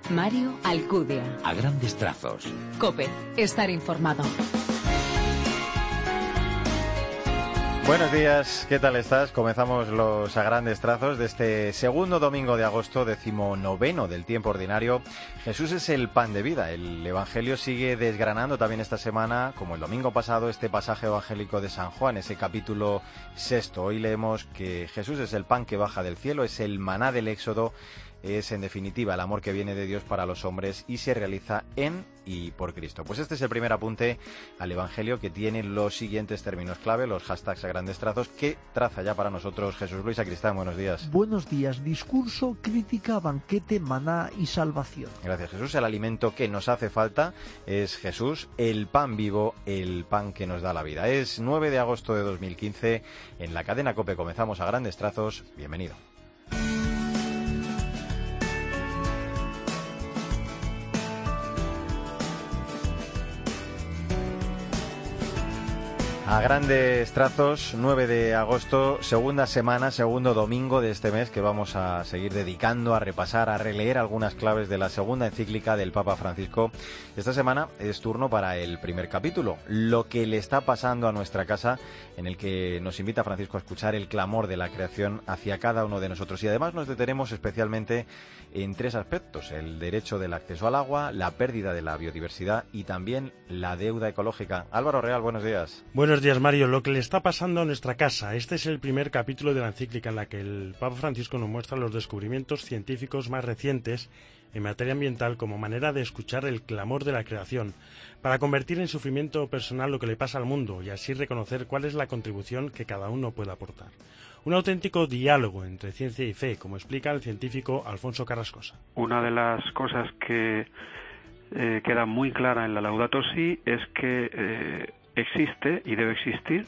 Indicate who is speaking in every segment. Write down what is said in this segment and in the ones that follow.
Speaker 1: Mario Alcudia.
Speaker 2: A grandes trazos.
Speaker 1: COPE. Estar informado.
Speaker 3: Buenos días, ¿qué tal estás? Comenzamos los A Grandes Trazos de este segundo domingo de agosto, 19º del tiempo ordinario. Jesús es el pan de vida. El Evangelio sigue desgranando también esta semana, como el domingo pasado, este pasaje evangélico de San Juan, ese capítulo 6. Hoy leemos que Jesús es el pan que baja del cielo, es el maná del Éxodo, es en definitiva el amor que viene de Dios para los hombres y se realiza en y por Cristo. Pues este es el primer apunte al Evangelio, que tiene los siguientes términos clave, los hashtags A Grandes Trazos, que traza ya para nosotros Jesús Luis Sacristán. Buenos días.
Speaker 4: Buenos días. Discurso, crítica, banquete, maná y salvación.
Speaker 3: Gracias, Jesús. El alimento que nos hace falta es Jesús, el pan vivo, el pan que nos da la vida. Es 9 de agosto de 2015. En la cadena COPE comenzamos A Grandes Trazos. Bienvenido. A grandes trazos, 9 de agosto, segunda semana, segundo domingo de este mes, que vamos a seguir dedicando a repasar, a releer algunas claves de la segunda encíclica del Papa Francisco. Esta semana es turno para el primer capítulo, lo que le está pasando a nuestra casa, en el que nos invita Francisco a escuchar el clamor de la creación hacia cada uno de nosotros. Y además nos detenemos especialmente en tres aspectos: el derecho del acceso al agua, la pérdida de la biodiversidad y también la deuda ecológica. Álvaro Real, buenos días.
Speaker 5: Buenos días, Mario. Lo que le está pasando a nuestra casa. Este es el primer capítulo de la encíclica en la que el Papa Francisco nos muestra los descubrimientos científicos más recientes en materia ambiental como manera de escuchar el clamor de la creación, para convertir en sufrimiento personal lo que le pasa al mundo y así reconocer cuál es la contribución que cada uno puede aportar. Un auténtico diálogo entre ciencia y fe, como explica el científico Alfonso Carrascosa.
Speaker 6: Una de las cosas que queda muy clara en la Laudato Si es que existe y debe existir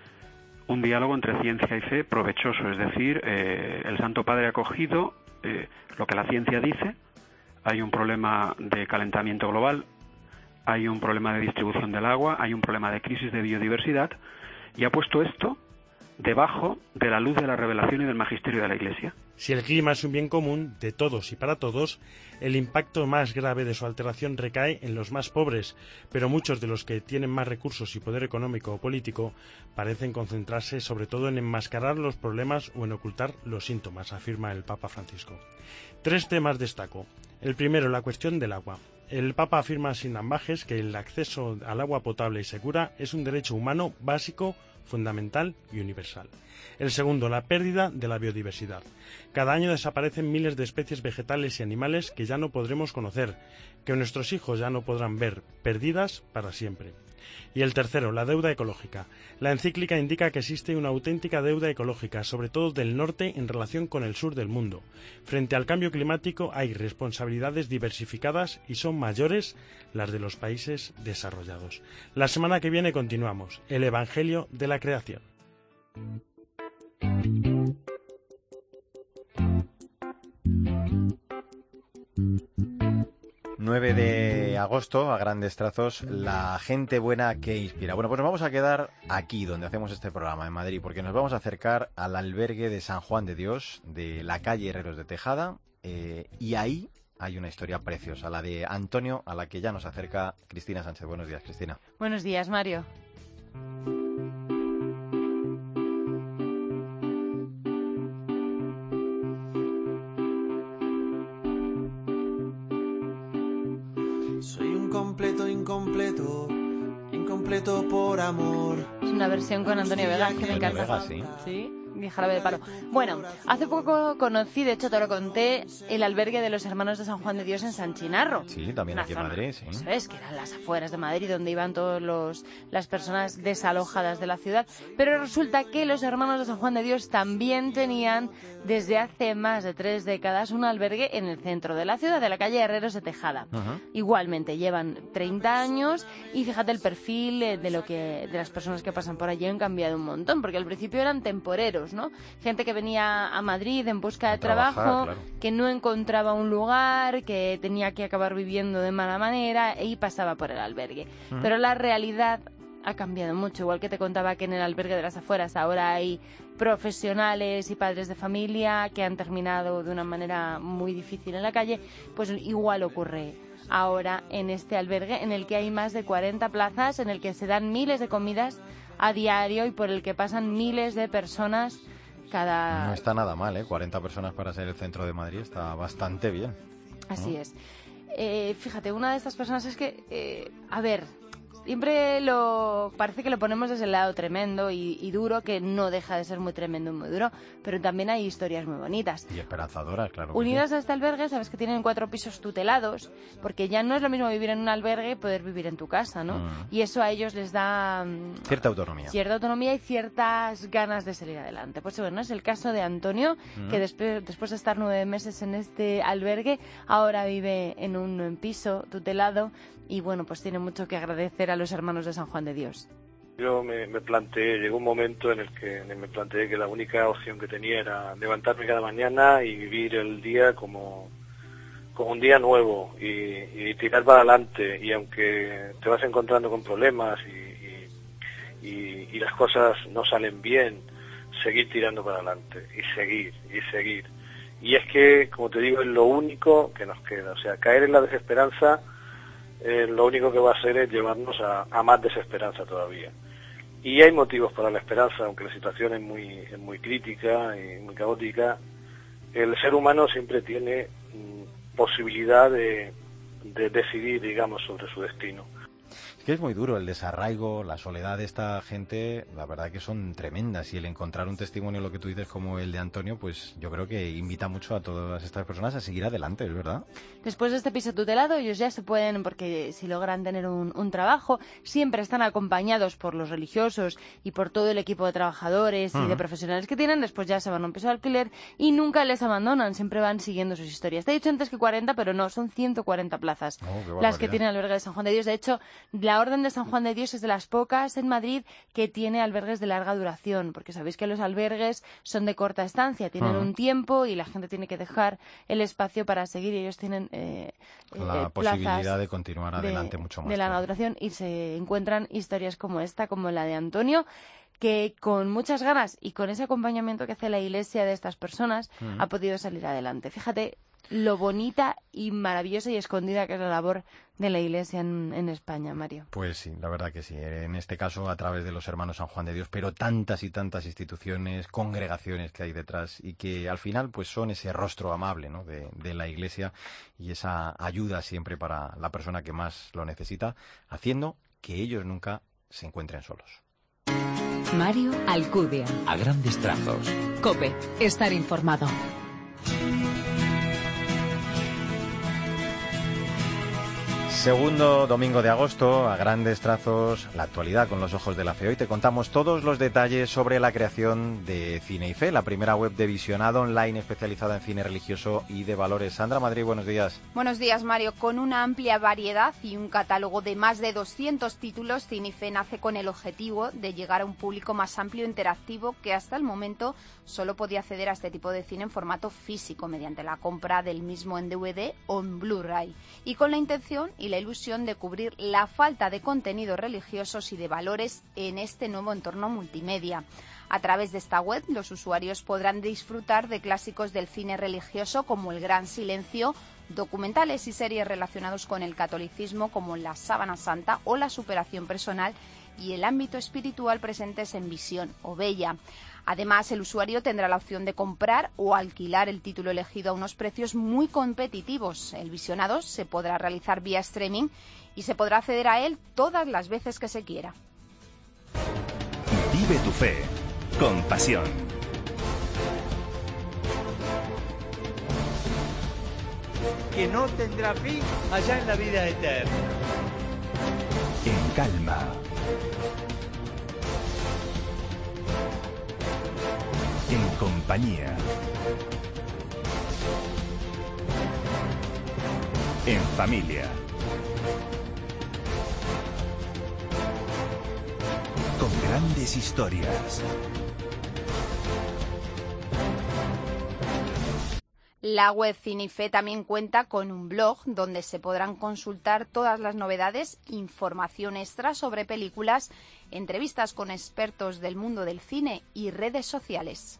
Speaker 6: un diálogo entre ciencia y fe provechoso, es decir, el Santo Padre ha cogido lo que la ciencia dice. Hay un problema de calentamiento global, hay un problema de distribución del agua, hay un problema de crisis de biodiversidad, y ha puesto esto debajo de la luz de la revelación y del magisterio de la Iglesia.
Speaker 5: Si el clima es un bien común de todos y para todos, el impacto más grave de su alteración recae en los más pobres, pero muchos de los que tienen más recursos y poder económico o político parecen concentrarse sobre todo en enmascarar los problemas o en ocultar los síntomas, afirma el Papa Francisco. Tres temas destaco. El primero, la cuestión del agua. El Papa afirma sin ambages que el acceso al agua potable y segura es un derecho humano básico, fundamental y universal. El segundo, la pérdida de la biodiversidad. Cada año desaparecen miles de especies vegetales y animales que ya no podremos conocer, que nuestros hijos ya no podrán ver, perdidas para siempre. Y el tercero, la deuda ecológica. La encíclica indica que existe una auténtica deuda ecológica, sobre todo del norte en relación con el sur del mundo. Frente al cambio climático hay responsabilidades diversificadas y son mayores las de los países desarrollados. La semana que viene continuamos, el Evangelio de la creación.
Speaker 3: 9 de agosto, a grandes trazos, la gente buena que inspira. Bueno, pues nos vamos a quedar aquí donde hacemos este programa, en Madrid, porque nos vamos a acercar al albergue de San Juan de Dios, de la calle Herreros de Tejada, y ahí hay una historia preciosa, la de Antonio, a la que ya nos acerca Cristina Sánchez. Buenos días, Cristina.
Speaker 7: Buenos días, Mario.
Speaker 8: Soy un incompleto por amor.
Speaker 7: Es una versión con Antonio Vega que me encanta.
Speaker 3: Vega, sí.
Speaker 7: Sí, mi jarabe de palo. Bueno, hace poco conocí, de hecho te lo conté, el albergue de los Hermanos de San Juan de Dios en San Chinarro.
Speaker 3: Sí, también aquí en Madrid, sí.
Speaker 7: Eso es, que eran las afueras de Madrid, donde iban todas las personas desalojadas de la ciudad. Pero resulta que los Hermanos de San Juan de Dios también tenían, desde hace más de 3 décadas, un albergue en el centro de la ciudad, de la calle Herreros de Tejada. Uh-huh. Igualmente, llevan 30 años y fíjate el perfil de las personas que pasan por allí han cambiado un montón, porque al principio eran temporeros, ¿no? Gente que venía a Madrid en busca de trabajo, claro, que no encontraba un lugar, que tenía que acabar viviendo de mala manera y pasaba por el albergue. Uh-huh. Pero la realidad ha cambiado mucho. Igual que te contaba que en el albergue de las afueras ahora hay profesionales y padres de familia que han terminado de una manera muy difícil en la calle, pues igual ocurre ahora en este albergue en el que hay más de 40 plazas, en el que se dan miles de comidas a diario y por el que pasan miles de personas cada...
Speaker 3: No está nada mal, ¿eh? 40 personas para ser el centro de Madrid está bastante bien, ¿no?
Speaker 7: Así es. Fíjate, una de estas personas es que, a ver, siempre parece que lo ponemos desde el lado tremendo y duro, que no deja de ser muy tremendo y muy duro, pero también hay historias muy bonitas.
Speaker 3: Y esperanzadoras, claro.
Speaker 7: Unidas a este albergue, sabes que tienen 4 pisos tutelados, porque ya no es lo mismo vivir en un albergue que poder vivir en tu casa, ¿no? Y eso a ellos les da
Speaker 3: cierta autonomía.
Speaker 7: Cierta autonomía y ciertas ganas de salir adelante. Pues bueno, es el caso de Antonio, que después de estar 9 meses en este albergue, ahora vive en un piso tutelado y bueno, pues tiene mucho que agradecer a los hermanos de San Juan de Dios.
Speaker 2: Yo me planteé, llegó un momento en el que me planteé que la única opción que tenía era levantarme cada mañana y vivir el día como un día nuevo y tirar para adelante. Y aunque te vas encontrando con problemas y las cosas no salen bien, seguir tirando para adelante y seguir. Y es que, como te digo, es lo único que nos queda. O sea, caer en la desesperanza lo único que va a hacer es llevarnos a más desesperanza todavía. Y hay motivos para la esperanza, aunque la situación es muy crítica y muy caótica. El ser humano siempre tiene posibilidad de decidir, digamos, sobre su destino.
Speaker 3: Es que es muy duro el desarraigo, la soledad de esta gente, la verdad que son tremendas, y el encontrar un testimonio, lo que tú dices, como el de Antonio, pues yo creo que invita mucho a todas estas personas a seguir adelante, ¿es verdad?
Speaker 7: Después de este piso tutelado, ellos ya se pueden, porque si logran tener un trabajo, siempre están acompañados por los religiosos y por todo el equipo de trabajadores y de profesionales que tienen. Después ya se van a un piso de alquiler y nunca les abandonan, siempre van siguiendo sus historias. Te he dicho antes que 40, pero no, son 140 plazas las que tiene el albergue de San Juan de Dios. De hecho, la Orden de San Juan de Dios es de las pocas en Madrid que tiene albergues de larga duración, porque sabéis que los albergues son de corta estancia, tienen un tiempo y la gente tiene que dejar el espacio para seguir, y ellos tienen
Speaker 3: la posibilidad de continuar adelante mucho más.
Speaker 7: De larga duración, y se encuentran historias como esta, como la de Antonio, que con muchas ganas y con ese acompañamiento que hace la Iglesia de estas personas ha podido salir adelante. Fíjate lo bonita y maravillosa y escondida que es la labor de la Iglesia en España, Mario.
Speaker 3: Pues sí, la verdad que sí. En este caso, a través de los hermanos San Juan de Dios, pero tantas y tantas instituciones, congregaciones que hay detrás y que al final pues son ese rostro amable, ¿no?, de la Iglesia, y esa ayuda siempre para la persona que más lo necesita, haciendo que ellos nunca se encuentren solos.
Speaker 1: Mario Alcudia.
Speaker 9: A grandes trazos.
Speaker 1: COPE. Estar informado.
Speaker 3: Segundo domingo de agosto, a grandes trazos, la actualidad con los ojos de la fe. Hoy te contamos todos los detalles sobre la creación de Cine y Fe, la primera web de visionado online especializada en cine religioso y de valores. Sandra Madrid, buenos días.
Speaker 10: Buenos días, Mario. Con una amplia variedad y un catálogo de más de 200 títulos, Cine y Fe nace con el objetivo de llegar a un público más amplio e interactivo que hasta el momento solo podía acceder a este tipo de cine en formato físico mediante la compra del mismo en DVD o en Blu-ray, y con la intención y la ilusión de cubrir la falta de contenidos religiosos y de valores en este nuevo entorno multimedia. A través de esta web, los usuarios podrán disfrutar de clásicos del cine religioso como El Gran Silencio, documentales y series relacionados con el catolicismo como La Sábana Santa o La Superación Personal, y el ámbito espiritual presentes en Visión o Bella. Además, el usuario tendrá la opción de comprar o alquilar el título elegido a unos precios muy competitivos. El visionado se podrá realizar vía streaming y se podrá acceder a él todas las veces que se quiera.
Speaker 9: Vive tu fe con pasión.
Speaker 11: Que no tendrá fin allá en la vida eterna.
Speaker 9: En calma. En compañía. En familia. Con grandes historias.
Speaker 10: La web Cine-IFE también cuenta con un blog donde se podrán consultar todas las novedades, información extra sobre películas, entrevistas con expertos del mundo del cine y redes sociales.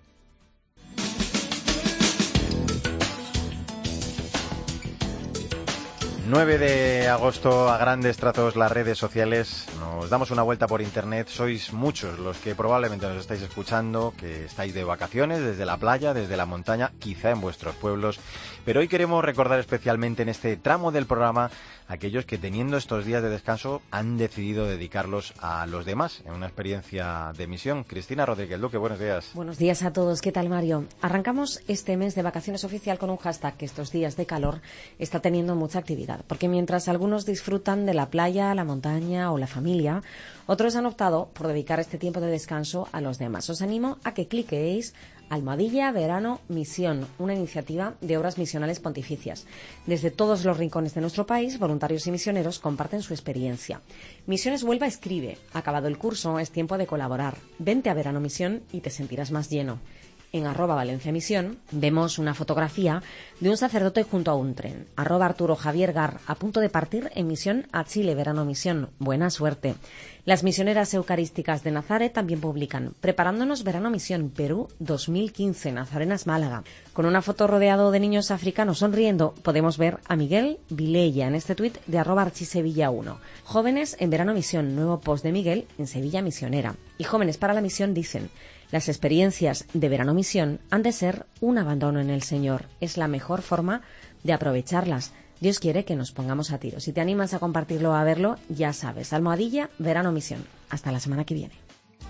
Speaker 3: 9 de agosto, a grandes trazos, las redes sociales. Nos damos una vuelta por internet. Sois muchos los que probablemente nos estáis escuchando, que estáis de vacaciones desde la playa, desde la montaña, quizá en vuestros pueblos. Pero hoy queremos recordar especialmente en este tramo del programa a aquellos que, teniendo estos días de descanso, han decidido dedicarlos a los demás en una experiencia de misión. Cristina Rodríguez Luque, buenos días.
Speaker 12: Buenos días a todos. ¿Qué tal, Mario? Arrancamos este mes de vacaciones oficial con un hashtag que estos días de calor está teniendo mucha actividad. Porque mientras algunos disfrutan de la playa, la montaña o la familia, otros han optado por dedicar este tiempo de descanso a los demás. Os animo a que cliquéis Almohadilla Verano Misión, una iniciativa de obras misionales pontificias. Desde todos los rincones de nuestro país, voluntarios y misioneros comparten su experiencia. Misiones Huelva escribe: acabado el curso, es tiempo de colaborar. Vente a Verano Misión y te sentirás más lleno. En @ValenciaMisión vemos una fotografía de un sacerdote junto a un tren. @ArturoJavierGar, a punto de partir en misión a Chile, Verano Misión. Buena suerte. Las misioneras eucarísticas de Nazaret también publican: preparándonos Verano Misión, Perú 2015, Nazarenas Málaga. Con una foto rodeado de niños africanos sonriendo, podemos ver a Miguel Vilella en este tuit de @ArchiSevilla1. Jóvenes en Verano Misión, nuevo post de Miguel en Sevilla Misionera. Y Jóvenes para la Misión dicen: las experiencias de Verano Misión han de ser un abandono en el Señor. Es la mejor forma de aprovecharlas. Dios quiere que nos pongamos a tiro. Si te animas a compartirlo o a verlo, ya sabes. Almohadilla Verano Misión. Hasta la semana que viene.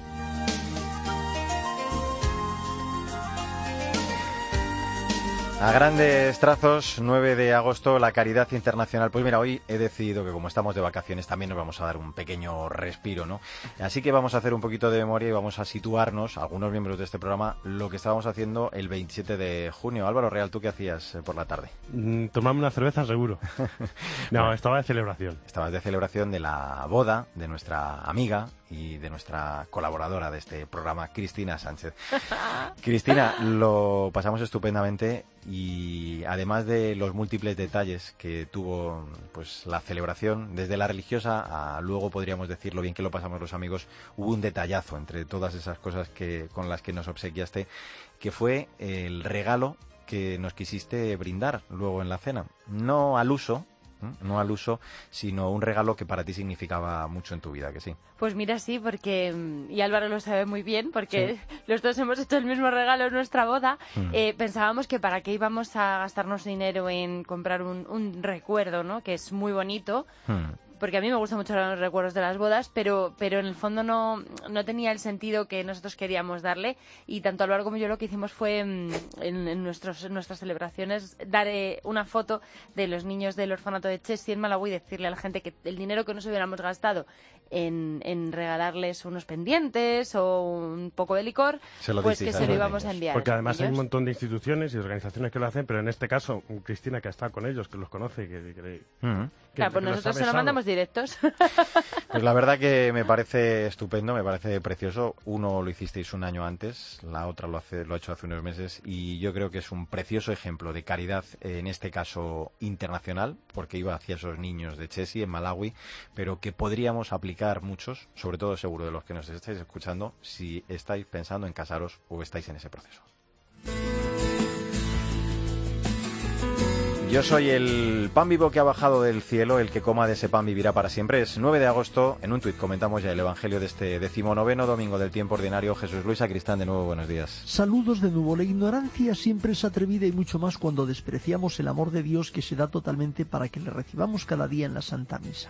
Speaker 3: A grandes trazos, 9 de agosto, la caridad internacional. Pues mira, hoy he decidido que como estamos de vacaciones también nos vamos a dar un pequeño respiro, ¿no? Así que vamos a hacer un poquito de memoria y vamos a situarnos, algunos miembros de este programa, lo que estábamos haciendo el 27 de junio. Álvaro Real, ¿tú qué hacías por la tarde?
Speaker 5: Tomarme una cerveza, seguro. No, bueno, estaba de celebración.
Speaker 3: Estabas de celebración de la boda de nuestra amiga y de nuestra colaboradora de este programa, Cristina Sánchez. Cristina, lo pasamos estupendamente y además de los múltiples detalles que tuvo pues la celebración, desde la religiosa a luego podríamos decir lo bien que lo pasamos los amigos, hubo un detallazo entre todas esas cosas con las que nos obsequiaste, que fue el regalo que nos quisiste brindar luego en la cena. No al uso, sino un regalo que para ti significaba mucho en tu vida, ¿que sí?
Speaker 7: Pues mira, sí, porque, y Álvaro lo sabe muy bien, porque sí, los dos hemos hecho el mismo regalo en nuestra boda. Pensábamos que para qué íbamos a gastarnos dinero en comprar un recuerdo, ¿no? Que es muy bonito. Porque a mí me gustan mucho los recuerdos de las bodas, pero en el fondo no tenía el sentido que nosotros queríamos darle, y tanto Álvaro como yo lo que hicimos fue en nuestras celebraciones dar una foto de los niños del orfanato de Chessy en Malawi y decirle a la gente que el dinero que nos hubiéramos gastado en regalarles unos pendientes o un poco de licor, pues que se lo íbamos a enviar.
Speaker 5: Porque además hay un montón de instituciones y organizaciones que lo hacen, pero en este caso Cristina, que ha estado con ellos, que los conoce,
Speaker 7: claro, pues nosotros se lo mandamos directos.
Speaker 3: Pues la verdad que me parece estupendo, me parece precioso. Uno lo hicisteis un año antes, la otra lo ha hecho hace unos meses, y yo creo que es un precioso ejemplo de caridad, en este caso internacional, porque iba hacia esos niños de Chessy en Malawi, pero que podríamos aplicar muchos, sobre todo seguro de los que nos estáis escuchando, si estáis pensando en casaros o estáis en ese proceso. Yo soy el pan vivo que ha bajado del cielo, el que coma de ese pan vivirá para siempre. Es 9 de agosto, en un tuit comentamos ya el evangelio de este 19º domingo del tiempo ordinario. Jesús Luis Sacristán, de nuevo, buenos días.
Speaker 4: Saludos de nuevo. La ignorancia siempre es atrevida y mucho más cuando despreciamos el amor de Dios que se da totalmente para que le recibamos cada día en la Santa Misa.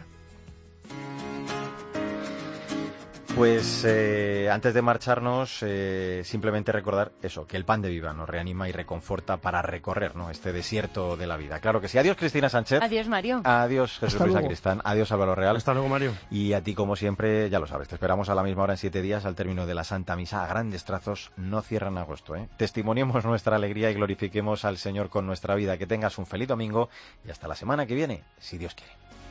Speaker 3: Pues antes de marcharnos, simplemente recordar eso, que el pan de vida nos reanima y reconforta para recorrer, ¿no?, este desierto de la vida. Claro que sí. Adiós, Cristina Sánchez.
Speaker 7: Adiós, Mario.
Speaker 3: Adiós, Jesús Luis Sacristán. Adiós, Álvaro Real.
Speaker 5: Hasta luego, Mario.
Speaker 3: Y a ti, como siempre, ya lo sabes, te esperamos a la misma hora en 7 días al término de la Santa Misa. A grandes trazos, no cierran agosto, ¿eh? Testimoniemos nuestra alegría y glorifiquemos al Señor con nuestra vida. Que tengas un feliz domingo y hasta la semana que viene, si Dios quiere.